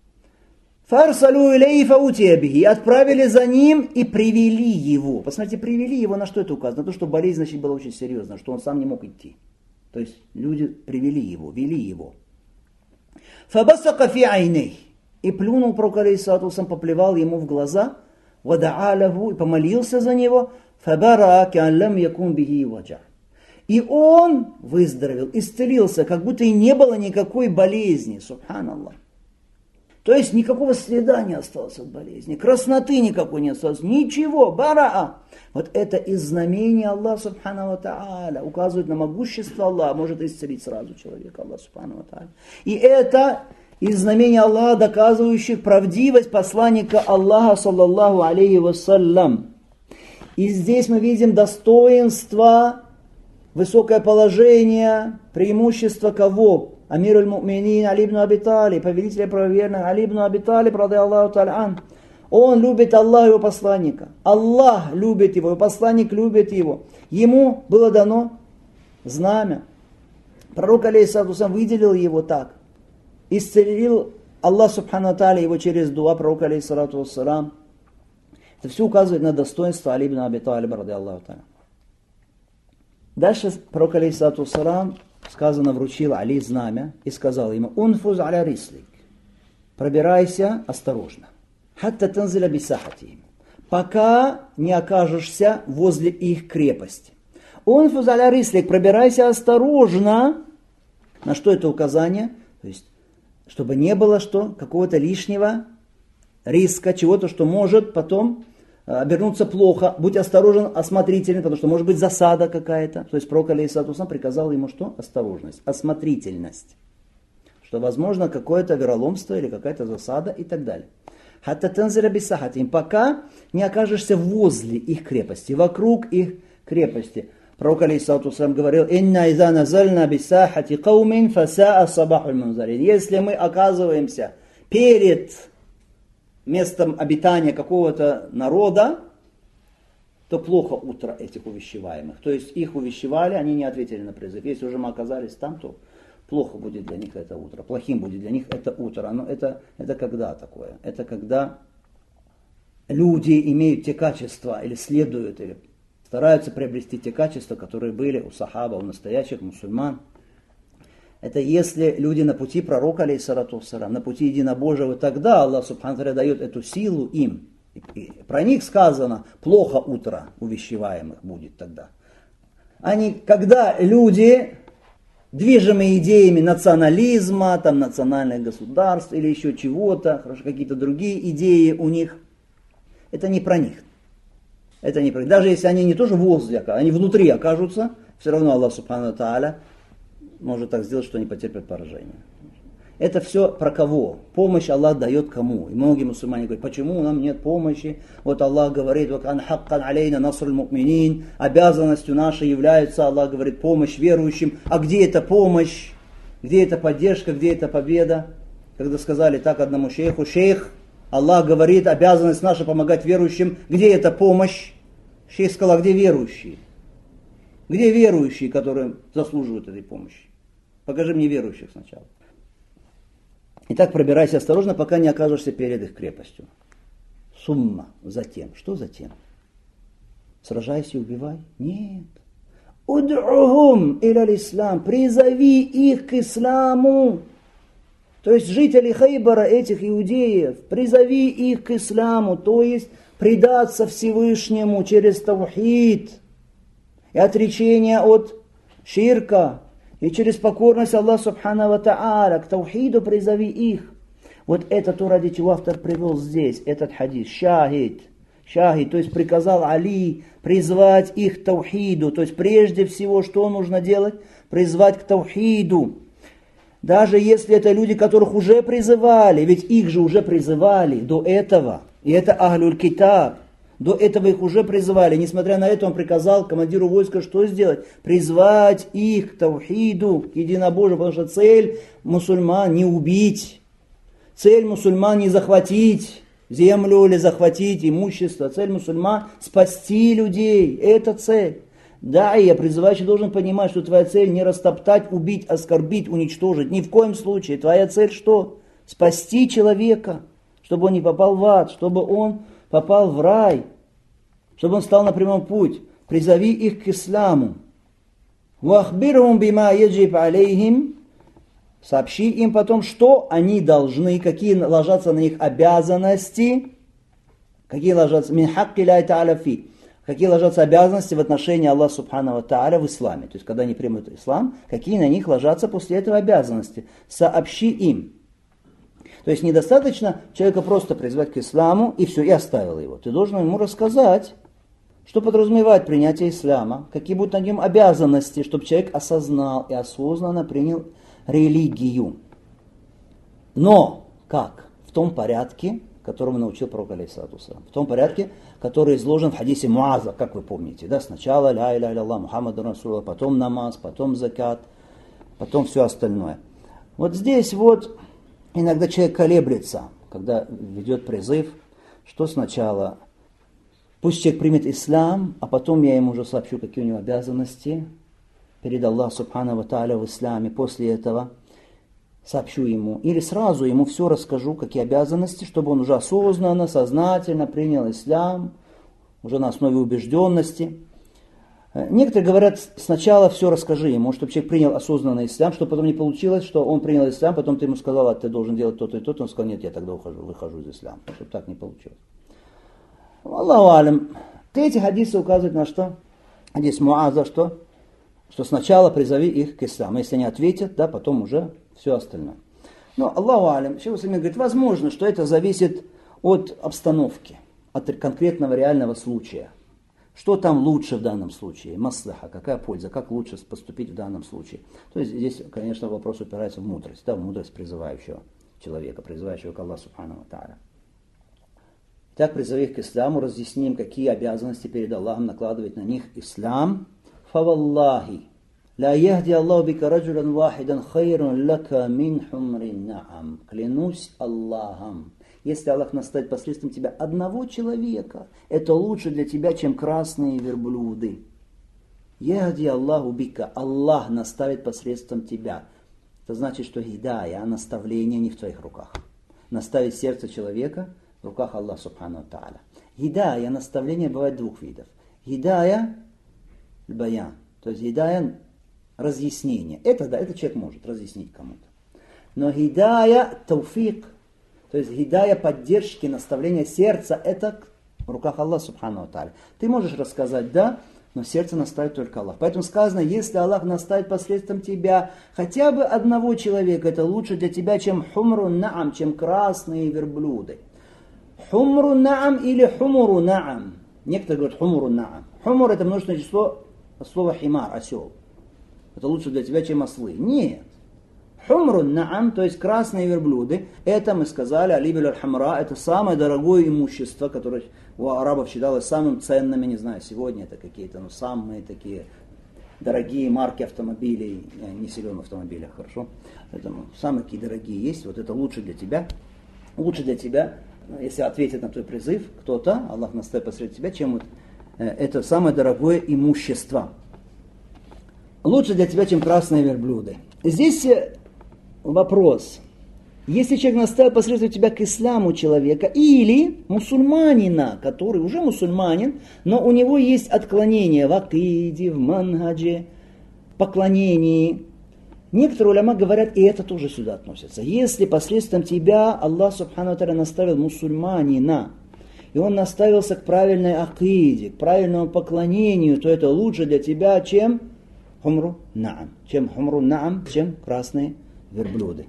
«Фарсалу илейхи фаутия бихи». Отправили за ним и привели его. Посмотрите, привели его, на что это указано? На то, что болезнь, значит, была очень серьезна, что он сам не мог идти. То есть люди привели его, вели его. «Фабасака фи айней». И плюнул пророк алейхиссалату вассалям, поплевал ему в глаза, вада'алаху, и помолился за него, фабара кан лам якун бихи ваджа. И он выздоровел, исцелился, как будто и не было никакой болезни, субханаллах. То есть никакого следа не осталось от болезни, красноты никакой не осталось, ничего, бараа. Вот это из знамения Аллаха Субхану ва Тааля, указывает на могущество Аллаха, может исцелить сразу человека, Аллах Субхану ва Тааля. И это из знамения Аллаха, доказывающих правдивость посланника Аллаха, саллаллаху алейхи вассалям. И здесь мы видим достоинство, высокое положение, преимущество кого? Амир аль-Му'минин Али ибн Аби Талиб, повелителя правоверных Али ибн Аби Талиб, ради Аллаху та'аля ан. Он любит Аллаха и его посланника. Аллах любит его, и посланник любит его. Ему было дано знамя. Пророк алейхиссалату вассалям выделил его так. Исцелил Аллах Субхану ва Тааля его через дуа пророка алейхиссалату вассалам. Это все указывает на достоинство Али ибн Аби Талиба, ради Аллаху та'аля. Дальше пророк алейхиссалату вассалам, сказано, вручил Али знамя и сказал ему, «Унфуз аля рислик». Пробирайся осторожно. «Хатта танзиля бисахати». Пока не окажешься возле их крепости. «Унфуз аля рислик». Пробирайся осторожно. На что это указание? То есть, чтобы не было что? Какого-то лишнего риска, чего-то, что может потом обернуться плохо. Будь осторожен, осмотрителен, потому что может быть засада какая-то. То есть пророк алейхиссалату вассалам приказал ему что? Осторожность, осмотрительность. Что возможно какое-то вероломство или какая-то засада и так далее. Хатта танзира бисахатим, пока не окажешься возле их крепости, вокруг их крепости. Пророк алейхиссалату вассалам говорил: «Инна иза назальна бисахати каумин фасаа сабахуль мунзарин». Если мы оказываемся перед местом обитания какого-то народа, то плохо утро этих увещеваемых. То есть их увещевали, они не ответили на призыв. Если уже мы оказались там, то плохо будет для них это утро, плохим будет для них это утро. Но это, это когда такое? Это когда люди имеют те качества, или следуют, или стараются приобрести те качества, которые были у сахаба, у настоящих мусульман. Это если люди на пути пророка, алейхиссалату вассалам, на пути единобожия, тогда Аллах субхану ва тааля дает эту силу им. И про них сказано: плохо утро увещеваемых будет тогда. Они, когда люди, движимые идеями национализма, там, национальных государств или еще чего-то, какие-то другие идеи у них, это не про них. Это не про них. Даже если они не тоже возле, они внутри окажутся, все равно Аллах субхану ва тааля может так сделать, что они потерпят поражение. Это все про кого? Помощь Аллах дает кому? И многие мусульмане говорят: почему нам нет помощи? Вот Аллах говорит: «Вакан хаккан алейна насруль му'минин». Обязанностью нашей является, Аллах говорит, помощь верующим. А где эта помощь? Где эта поддержка? Где эта победа? Когда сказали так одному шейху: шейх, Аллах говорит, обязанность наша помогать верующим. Где эта помощь? Шейх сказал: а где верующие? Где верующие, которые заслуживают этой помощи? Покажи мне верующих сначала. Итак, пробирайся осторожно, пока не окажешься перед их крепостью. Сумма. Затем. Что затем? Сражайся и убивай? Нет. Уд'ухум иля ислам. Призови их к исламу. То есть жители Хайбара, этих иудеев, призови их к исламу, то есть предаться Всевышнему через таухид и отречение от ширка, и через покорность Аллаху субхану ва тааля, к таухиду призови их. Вот это то, ради чего автор привел здесь, этот хадис. Шахид. Шахид, то есть приказал Али призвать их к таухиду. То есть прежде всего, что нужно делать? Призвать к таухиду. Даже если это люди, которых уже призывали, ведь их же уже призывали до этого. И это Ахлюль Китаб. До этого их уже призывали. Несмотря на это, он приказал командиру войска что сделать? Призвать их к таухиду, к единобожию. Потому что цель мусульман не убить. Цель мусульман не захватить землю или захватить имущество. Цель мусульман спасти людей. Это цель. Да, и я призывающий должен понимать, что твоя цель не растоптать, убить, оскорбить, уничтожить. Ни в коем случае. Твоя цель что? Спасти человека. Чтобы он не попал в ад. Чтобы он попал в рай, чтобы он стал на прямом путь. Призови их к исламу. Вахбирхум бима яджиб алейхим. Сообщи им потом, что они должны, какие ложатся на них обязанности, какие ложатся мин хакки ля та'аля фи, какие ложатся обязанности в отношении Аллаха субхану ва тааля в исламе. То есть, когда они примут ислам, какие на них ложатся после этого обязанности. Сообщи им. То есть недостаточно человека просто призвать к исламу и все, и оставил его. Ты должен ему рассказать, что подразумевает принятие ислама, какие будут на нем обязанности, чтобы человек осознал и осознанно принял религию. Но как? В том порядке, которому научил пророк алейхиссалату вассалам. В том порядке, который изложен в хадисе Муаза, как вы помните. Да? Сначала ля иля илля Мухаммаду Расулуллах, потом намаз, потом закат, потом все остальное. Вот здесь вот иногда человек колеблется, когда ведет призыв, что сначала пусть человек примет ислам, а потом я ему уже сообщу, какие у него обязанности перед Аллахом субхану ва тааля в исламе. После этого сообщу ему, или сразу ему все расскажу, какие обязанности, чтобы он уже осознанно, сознательно принял ислам, уже на основе убежденности. Некоторые говорят, сначала все расскажи ему, чтобы человек принял осознанный ислам, чтобы потом не получилось, что он принял ислам, потом ты ему сказал, а ты должен делать то-то и то-то, он сказал, нет, я тогда ухожу, выхожу из ислама, чтобы так не получилось. Аллаху алям. Эти хадисы указывают на что? Хадис Муаза, что? Что сначала призови их к исламу. Если они ответят, да, потом уже все остальное. Но Аллаху алям. Шейх Усаймин говорит, возможно, что это зависит от обстановки, от конкретного реального случая. Что там лучше в данном случае? Маслаха, какая польза, как лучше поступить в данном случае? То есть здесь, конечно, вопрос упирается в мудрость, да, в мудрость призывающего человека, призывающего к Аллаху субхану ва тааля. Итак, призыв их к исламу, разъясним, какие обязанности перед Аллахом накладывает на них ислам. Фаваллахи, ла яхди Аллаху бика раджулан вахидан хайрун лака мин хумрин наам. Клянусь Аллахом, если Аллах наставит посредством тебя одного человека, это лучше для тебя, чем красные верблюды. Яхди Аллаху бика, Аллах наставит посредством тебя. Это значит, что хидая, наставление не в твоих руках. Наставить сердце человека в руках Аллаха субхану ва тааля. Хидая, наставление бывает двух видов. Хидая, баян, то есть хидая, разъяснение. Это да, этот человек может разъяснить кому-то. Но хидая, тауфик, то есть хидая поддержки, наставления сердца, это в руках Аллаха субхану ва тааля. Ты можешь рассказать, да, но сердце наставит только Аллах. Поэтому сказано, если Аллах наставит посредством тебя хотя бы одного человека, это лучше для тебя, чем хумру наам, чем красные верблюды. Хумру наам или хумуру наам. Некоторые говорят хумуру наам. Хумур это множественное число слова химар, осел. Это лучше для тебя, чем ослы. Нет. Хумру наам, то есть красные верблюды, это мы сказали, алибиль аль-хамра, это самое дорогое имущество, которое у арабов считалось самым ценным, я не знаю, сегодня это какие-то, ну, самые такие дорогие марки автомобилей, я не силен в автомобилях, хорошо, это, ну, самые такие дорогие есть, вот это лучше для тебя, лучше для тебя, если ответит на твой призыв кто-то, Аллах наставит посреди тебя, чем вот э, это самое дорогое имущество. Лучше для тебя, чем красные верблюды. Здесь вопрос. Если человек наставил посредством тебя к исламу человека или мусульманина, который уже мусульманин, но у него есть отклонение в акиде, в манхадже, поклонении. Некоторые уляма говорят, и это тоже сюда относится. Если посредством тебя Аллах субхану ва тааля наставил мусульманина, и он наставился к правильной акиде, к правильному поклонению, то это лучше для тебя, чем хумру наам, чем хумру наам, чем красные верблюды.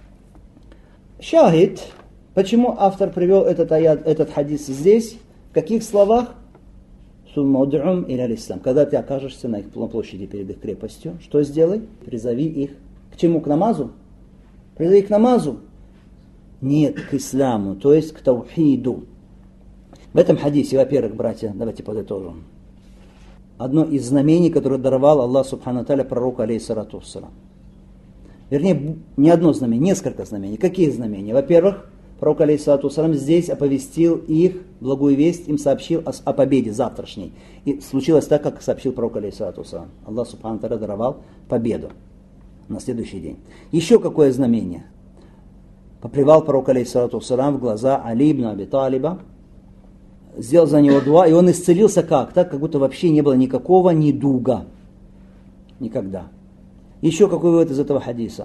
Шахид, почему автор привел этот аят, этот хадис здесь, в каких словах? Суммауд'ум иля ислам. Когда ты окажешься на их площади перед их крепостью, что сделай? Призови их. К чему? К намазу? Призови к намазу? Нет, к исламу, то есть к таухиду. В этом хадисе, во-первых, братья, давайте подытожим. Одно из знамений, которое даровал Аллах субхану ва тааля пророку алейхиссалату вассалам. Вернее, не одно знамение, несколько знамений. Какие знамения? Во-первых, пророк алейхиссалату вассалам здесь оповестил их, благую весть, им сообщил о, о победе завтрашней. И случилось так, как сообщил пророк алейхиссалату вассалам. Аллах субхану ва тааля даровал победу на следующий день. Еще какое знамение? Поплевал пророк алейхиссалату вассалам в глаза Али ибн Аби Талиба, сделал за него дуа, и он исцелился как? Так, как будто вообще не было никакого недуга. Никогда. Еще какой вывод из этого хадиса?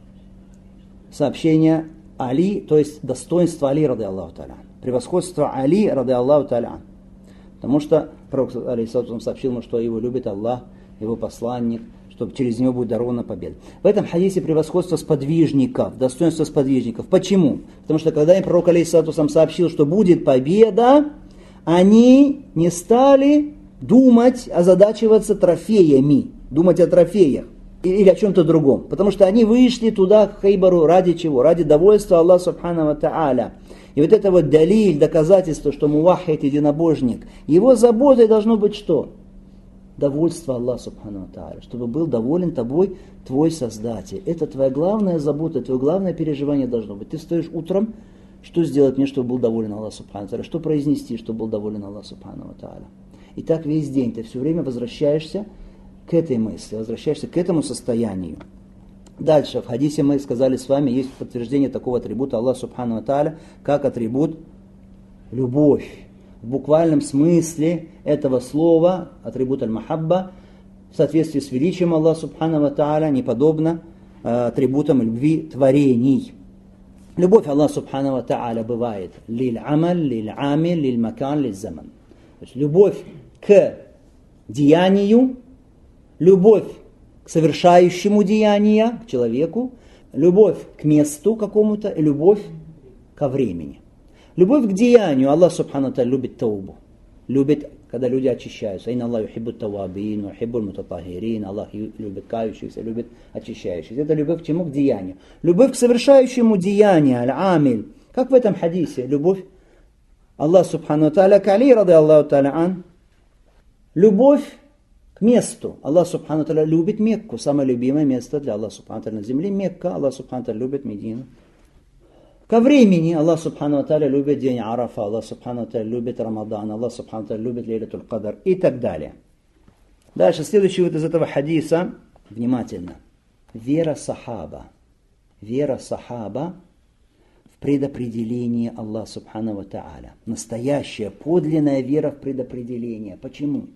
Сообщение Али, то есть достоинство Али, рады Аллаху та'аля. Превосходство Али, рады Аллаху та'аля. Потому что пророк алейхиссалату сообщил ему, что его любит Аллах, его посланник, что через него будет дарована победа. В этом хадисе превосходство сподвижников, достоинство сподвижников. Почему? Потому что когда им пророк алейхиссалату сообщил, что будет победа, они не стали думать, озадачиваться трофеями, думать о трофеях или о чем-то другом. Потому что они вышли туда, к Хайбару, ради чего? Ради довольства Аллаха субхану ва тааля. И вот это вот далиль, доказательство, что муваххид, единобожник, его заботой должно быть что? Довольство Аллаха субхану ва тааля. Чтобы был доволен тобой твой Создатель. Это твоя главная забота, твое главное переживание должно быть. Ты встаешь утром, что сделать мне, чтобы был доволен Аллах субхану ва тааля? Что произнести, чтобы был доволен Аллах субхану ва тааля? И так весь день ты все время возвращаешься к этой мысли, возвращаешься к этому состоянию. Дальше, в хадисе мы сказали с вами, есть подтверждение такого атрибута Аллаха субхану ва тааля, как атрибут любовь. В буквальном смысле этого слова, атрибут аль-махабба, в соответствии с величием Аллаха субхану ва тааля, не подобно э, атрибутам любви творений. Любовь Аллаха субхану ва тааля бывает лиль-амаль, лиль-амиль, лиль-макан, лиль-заман. То есть любовь к деянию, любовь к совершающему деяния, к человеку, любовь к месту какому-то и любовь ко времени. Любовь к деянию. Аллах Субхану Тааля любит таубу. Любит, когда люди очищаются. Инна Аллах юхиббут тавабин, юхиббуль мутатахирин. Аллах любит кающихся, любит очищающихся. Это любовь к чему? К деянию. Любовь к совершающему деяние, аль-амиль. Как в этом хадисе. Любовь Аллах Субхану Тааля к Али, рады Аллаху Тааля ан. Любовь к месту. Аллах Субхану Тааля любит Мекку. Самое любимое место для Аллаха Субхану Тааля на земле Мекка. Аллах Субхану Тааля любит Медину. Ко времени Аллах Субхану Тааля любит день Арафа, Аллах Субхану Тааля любит Рамадан, Аллах Субхану Тааля любит Лейлатуль Кадр и так далее. Дальше, следующий вот из этого хадиса, внимательно. Вера сахаба. Вера сахаба в предопределение Аллаха Субхану Тааля. Настоящая, подлинная вера в предопределение. Почему?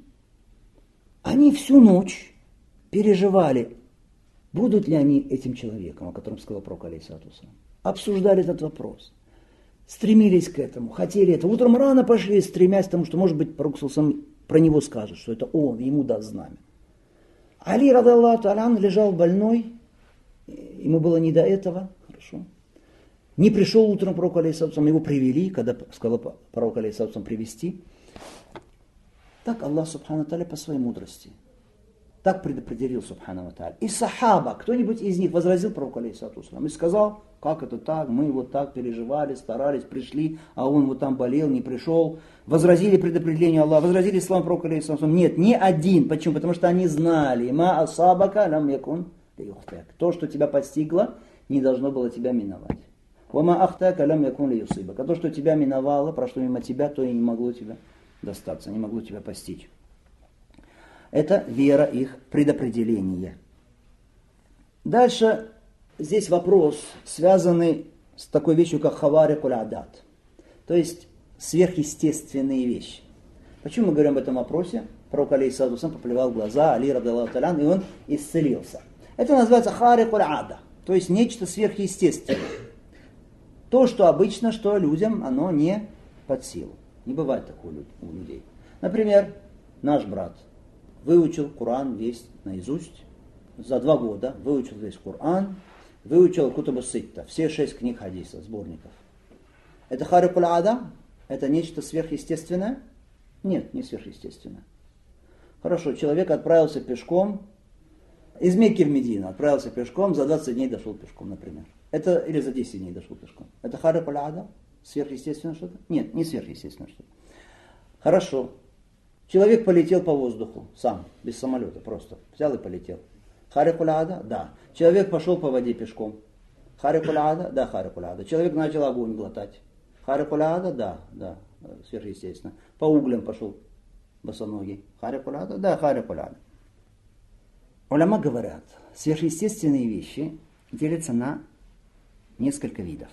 Они всю ночь переживали, будут ли они этим человеком, о котором сказал пророк алейхиссалату вассалам. Обсуждали этот вопрос, стремились к этому, хотели этого. Утром рано пошли, стремясь к тому, что, может быть, пророк сам про него скажет, что это он, ему даст знамя. Али, рады Аллаху тааля, лежал больной, ему было не до этого, хорошо. Не пришел утром пророк алейхиссалату, его привели, когда сказал пророк алейхиссалату привести. Так Аллах Субхану Тааля по своей мудрости. Так предопределил Субхану Тааля. И сахаба, кто-нибудь из них возразил пророку алейхиссалату вассалам и сказал, как это так, мы вот так переживали, старались, пришли, а он вот там болел, не пришел. Возразили предопределению Аллаха, возразили славу пророку алейхиссалату вассалам. Нет, ни один. Почему? Потому что они знали, ма асабака лам якун лиюхтак. То, что тебя постигло, не должно было тебя миновать. Вама ахтака лам якун лиюсибак. А то, что тебя миновало, прошло мимо тебя, то и не могло тебя достаться, не могло тебя постичь. Это вера их предопределения. Дальше здесь вопрос, связанный с такой вещью, как хаварикуль адат. То есть сверхъестественные вещи. Почему мы говорим об этом вопросе? Пророк алейхиссалату вассалам поплевал глаза, Али, рады Аллаху тааля ан, и он исцелился. Это называется харикуль ада. То есть нечто сверхъестественное. То, что обычно, что людям, оно не под силу. Не бывает такого у людей. Например, наш брат выучил Коран весь наизусть. За два года выучил весь Коран, выучил Кутубу Ситта, все шесть книг хадиса, сборников. Это харикуль ада? Это нечто сверхъестественное? Нет, не сверхъестественное. Хорошо, человек отправился пешком из Мекки в Медину, отправился пешком, за двадцать дней дошел пешком, например. Это, или за десять дней дошел пешком. Это харикуль ада? Сверхъестественное что-то? Нет, не сверхъестественное что-то. Хорошо. Человек полетел по воздуху, сам, без самолета, просто взял и полетел. Харикуль ада? Да. Человек пошел по воде пешком. Харикуль ада? Да, харикуль ада. Человек начал огонь глотать. Харикуль ада? Да, да, сверхъестественно. По углям пошел босоногий. Харикуль ада? Да, харикуль ада. Уляма говорят, сверхъестественные вещи делятся на несколько видов.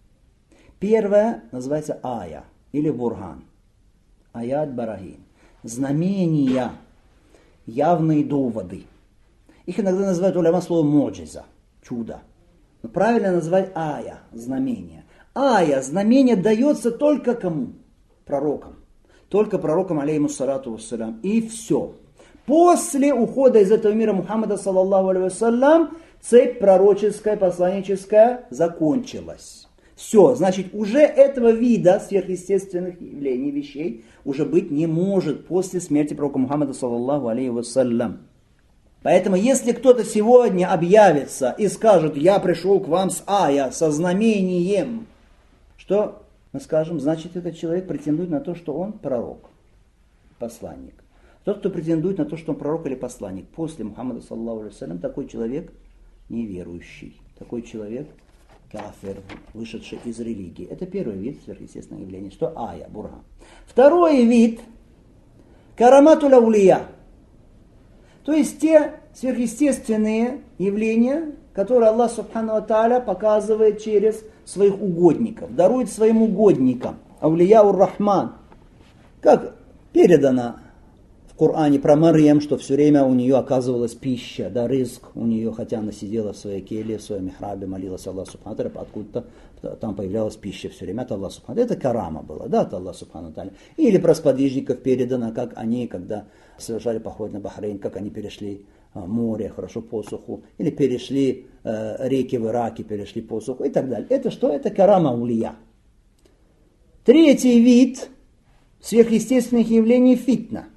Первое называется ая или бурган. Аят барахин. Знамения, явные доводы. Их иногда называют уляма словом муджиза, чудо. Но правильно называть ая, знамение. Ая, знамение дается только кому? Пророкам. Только пророкам, алейхиссалату вассалям. И все. После ухода из этого мира Мухаммада, саллаллаху алейхи вассалям, цепь пророческая, посланническая закончилась. Все, значит, уже этого вида сверхъестественных явлений, вещей, уже быть не может после смерти пророка Мухаммада, саллаллаху алейхи вассалям. Поэтому, если кто-то сегодня объявится и скажет, я пришел к вам с ая, со знамением, что мы скажем, значит, этот человек претендует на то, что он пророк, посланник. Тот, кто претендует на то, что он пророк или посланник, после Мухаммада, саллаллаху алейхи вассалям, такой человек неверующий, такой человек кафир, вышедший из религии. Это первый вид сверхъестественного явления, что ая, бурган. Второй вид караматуль аулия. То есть те сверхъестественные явления, которые Аллах Субхану Тааля показывает через своих угодников, дарует своим угодникам. Аулия ур-Рахман. Как передано в Коране про Марьям, что все время у нее оказывалась пища, да, ризк у нее, хотя она сидела в своей келье, в своем михрабе, молилась Аллаху Субхану Тааля, откуда-то там появлялась пища все время от Аллаха Субхану Тааля. Это карама была, да, от Аллаха Субхану Тааля. Или про сподвижников передано, как они, когда совершали поход на Бахрейн, как они перешли море, хорошо, посуху, или перешли э, реки в Ираке, перешли посуху и так далее. Это что? Это карама улия. Третий вид сверхъестественных явлений фитна.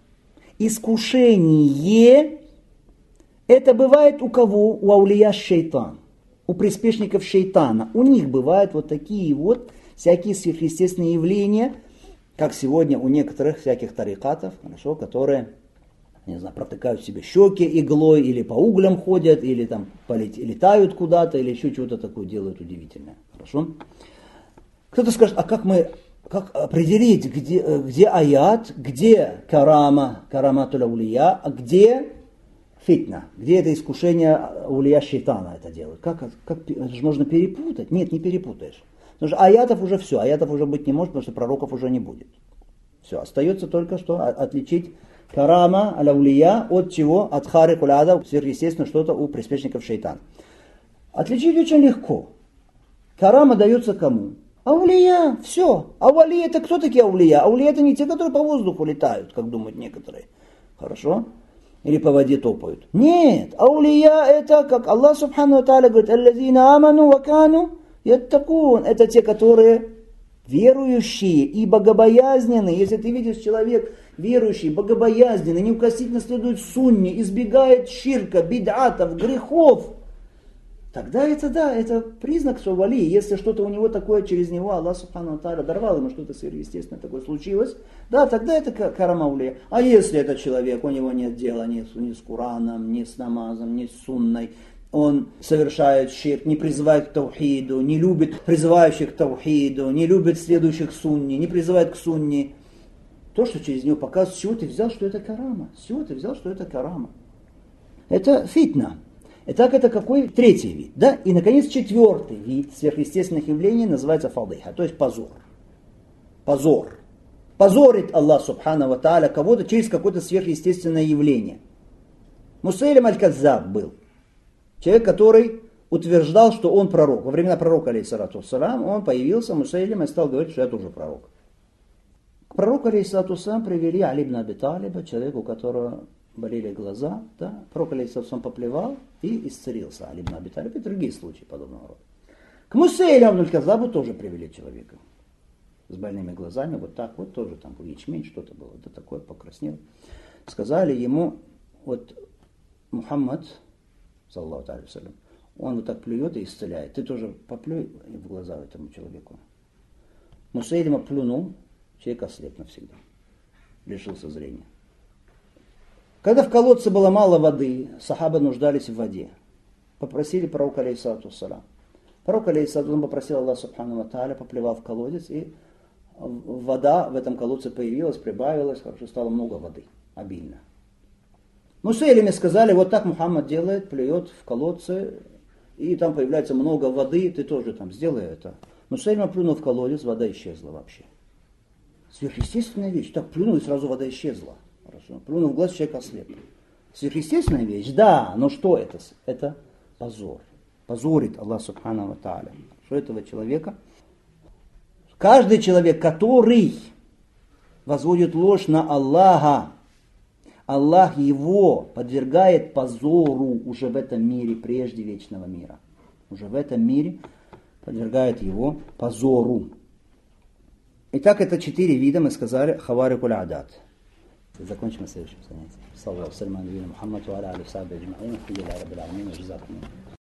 Искушение. Это бывает у кого? У аулия шейтан. У приспешников шейтана. У них бывают вот такие вот всякие сверхъестественные явления, как сегодня у некоторых всяких тарикатов, хорошо, которые, не знаю, протыкают себе щеки иглой, или по углям ходят, или там полет, летают куда-то, или еще чего-то такое делают удивительное. Хорошо? Кто-то скажет, а как мы, как определить, где, где аят, где карама, караматуль аулия, а где фитна, где это искушение аулия шейтана это делают? Как, как, это же можно перепутать? Нет, не перепутаешь. Потому что аятов уже все, аятов уже быть не может, потому что пророков уже не будет. Все, остается только что отличить карама аляулия от чего? От хари куляда, сверхъестественно что-то у приспешников шейтана. Отличить очень легко. Карама дается кому? Аулия, все. Аулия это кто такие аулия? Аулия это не те, которые по воздуху летают, как думают некоторые. Хорошо? Или по воде топают. Нет, аулия это, как Аллах субхану ва тааля говорит, аллазина аману ва кану яттакун. Это те, которые верующие и богобоязненные. Если ты видишь человек верующий, богобоязненный, неукоснительно следует сунне, избегает ширка, бид'атов, грехов, тогда это да, это признак, что вали. Если что-то у него такое через него, Аллах субхану ва тааля даровал ему что-то сверхъестественное такое случилось, да, тогда это карама аулия. А если этот человек, у него нет дела ни с, ни с Кураном, ни с намазом, ни с сунной, он совершает ширк, не призывает к таухиду, не любит призывающих к таухиду, не любит следующих сунни, не призывает к сунни. То, что через него показывает, с чего ты взял, что это карама? С чего ты взял, что это карама? Это фитна. Итак, это какой? Третий вид. Да? И, наконец, четвертый вид сверхъестественных явлений называется фадыха, то есть позор. Позор. Позорит Аллах субхану ва тааля кого-то через какое-то сверхъестественное явление. Мусайлим аль-Каззаб был. Человек, который утверждал, что он пророк. Во времена пророка, алейхиссалату вассалам, он появился, Мусайлим, и стал говорить, что я тоже пророк. К пророку, алейхиссалату вассалам, привели Али ибн Аби Талиба, человека, у которого болели глаза. Да? Пророк, алейхиссалату вассалам, поплевал и исцелился. Али ибн Аби Талиб и другие случаи подобного рода. К Мусайлиму аль-Каззабу тоже привели человека с больными глазами, вот так вот, тоже там был ячмень, что-то было, да такое, покраснел. Сказали ему, вот Мухаммад, саллаллаху алейхи ва саллям, он вот так плюет и исцеляет. Ты тоже поплюй в глаза этому человеку. Мусайлима плюнул, человек ослеп навсегда. Лишился зрения. Когда в колодце было мало воды, сахабы нуждались в воде. Попросили пророка, алейхиссалату вассалям. Пророк, алейхиссалату вассалям, попросил Аллах субхану ва тааля, поплевал в колодец, и вода в этом колодце появилась, прибавилась, хорошо, стало много воды, обильно. Мусайлиме сказали, вот так Мухаммад делает, плюет в колодце, и там появляется много воды, ты тоже там сделай это. Мусайлима плюнул в колодец, вода исчезла вообще. Сверхъестественная вещь. Так плюнул, и сразу вода исчезла. Хорошо. Плюнул в глаз, человек ослеп. Сверхъестественная вещь, да, но что это? Это позор. Позорит Аллах субхану ва тааля. Что этого человека? Каждый человек, который возводит ложь на Аллаха, Аллах его подвергает позору уже в этом мире, прежде вечного мира. Уже в этом мире подвергает его позору. Итак, это четыре вида, мы сказали, хаварикуль адат. Закончим на следующем занятии. Саллаллаху алейхи ва саллям, Мухаммад ва аля алейхи ва сахбихи аджмаин, алхамдулиллахи раббил аламин, джазакум.